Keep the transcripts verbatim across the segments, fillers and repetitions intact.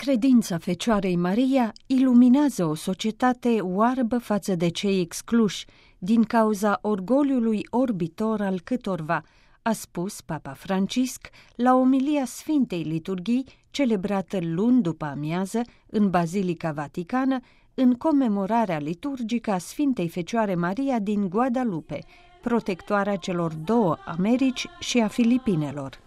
Credința Fecioarei Maria iluminează o societate oarbă față de cei excluși, din cauza orgoliului orbitor al câtorva, a spus Papa Francisc la omilia Sfintei Liturghii, celebrată luni după amiază în Bazilica Vaticană, în comemorarea liturgică a Sfintei Fecioare Maria din Guadalupe, protectoarea celor două Americi și a Filipinelor.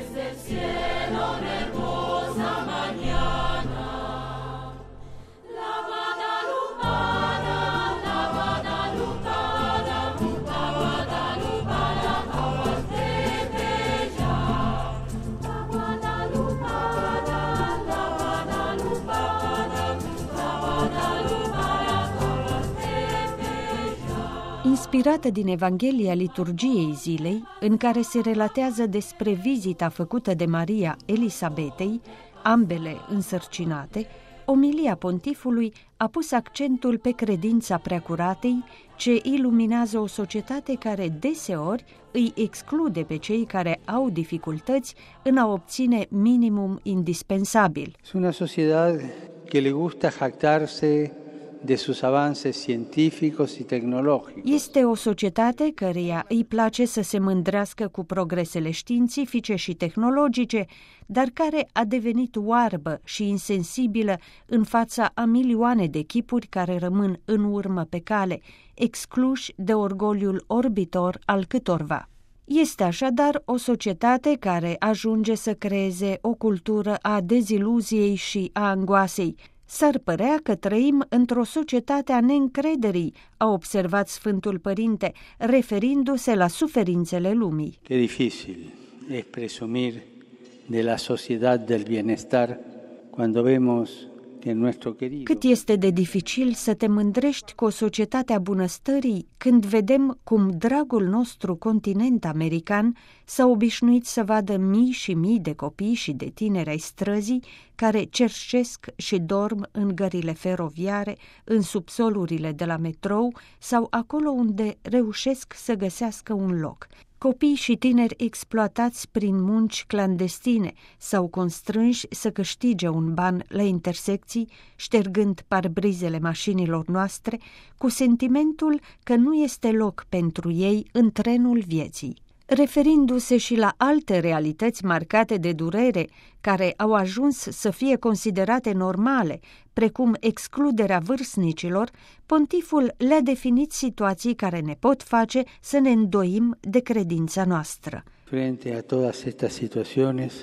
Inspirată din Evanghelia Liturgiei Zilei, în care se relatează despre vizita făcută de Maria Elisabetei, ambele însărcinate, omilia pontifului a pus accentul pe credința preacuratei, ce iluminează o societate care deseori îi exclude pe cei care au dificultăți în a obține minimum indispensabil. Es una sociedad que le gusta jactarse de sus avances científicos y tecnológicos. Este o societate căreia îi place să se mândrească cu progresele științifice și tehnologice, dar care a devenit oarbă și insensibilă în fața a milioane de chipuri care rămân în urmă pe cale, excluși de orgoliul orbitor al câtorva. Este așadar o societate care ajunge să creeze o cultură a deziluziei și a angoasei. S-ar părea că trăim într-o societate a neîncrederii, a observat Sfântul Părinte, referindu-se la suferințele lumii. Qué difícil es presumir de la sociedad del bienestar cuando vemos que nuestro querido. Cât este de dificil să te mândrești cu o societate a bunăstării când vedem cum dragul nostru continent american s-a obișnuit să vadă mii și mii de copii și de tineri ai străzii care cerșesc și dorm în gările feroviare, în subsolurile de la metrou sau acolo unde reușesc să găsească un loc. Copii și tineri exploatați prin munci clandestine sau constrânși să câștige un ban la intersecții, ștergând parbrizele mașinilor noastre, cu sentimentul că nu este loc pentru ei în trenul vieții. Referindu-se și la alte realități marcate de durere, care au ajuns să fie considerate normale, precum excluderea vârstnicilor, pontiful le-a definit situații care ne pot face să ne îndoim de credința noastră. Frente a todas estas situaciones,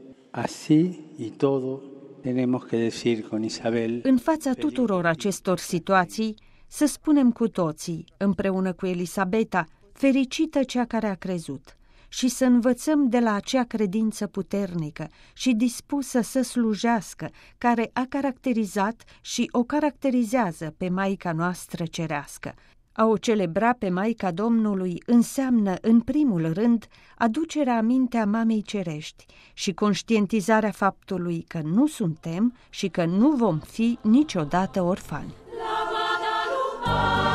así y todo, tenemos que decir con Isabel. În fața tuturor acestor situații, să spunem cu toții, împreună cu Elisabeta, fericită cea care a crezut, și să învățăm de la acea credință puternică și dispusă să slujească, care a caracterizat și o caracterizează pe Maica noastră cerească. A o celebra pe Maica Domnului înseamnă, în primul rând, aducerea aminte a Mamei Cerești și conștientizarea faptului că nu suntem și că nu vom fi niciodată orfani. La